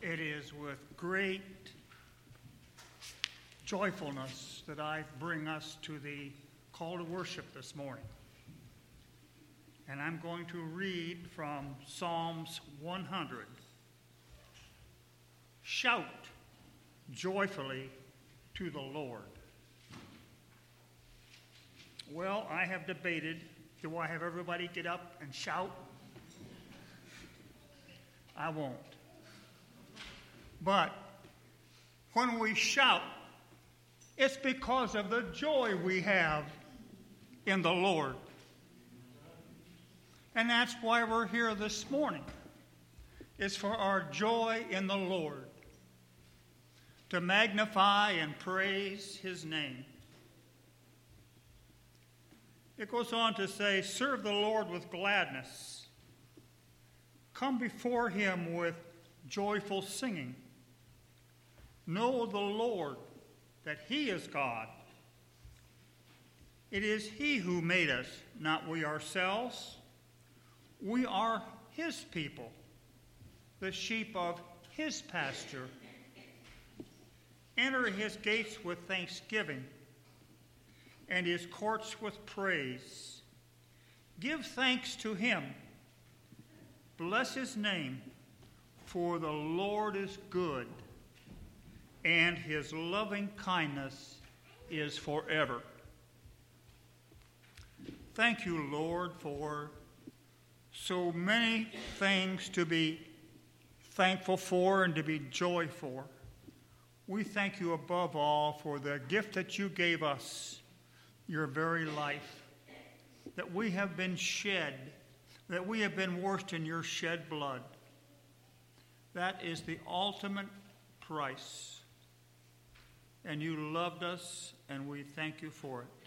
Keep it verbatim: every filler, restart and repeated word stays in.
It is with great joyfulness that I bring us to the call to worship this morning. And I'm going to read from Psalms one hundred. Shout joyfully to the Lord. Well, I have debated, do I have everybody get up and shout? I won't. But when we shout, it's because of the joy we have in the Lord. And that's why we're here this morning. It's for our joy in the Lord, to magnify and praise his name. It goes on to say, serve the Lord with gladness. Come before him with joyful singing. Know the Lord, that he is God. It is he who made us, not we ourselves. We are his people, the sheep of his pasture. Enter his gates with thanksgiving and his courts with praise. Give thanks to him. Bless his name, for the Lord is good, and his loving kindness is forever. Thank you, Lord, for so many things to be thankful for and to be joy for. We thank you above all for the gift that you gave us, your very life, that we have been shed, that we have been washed in your shed blood. That is the ultimate price. And you loved us, and we thank you for it.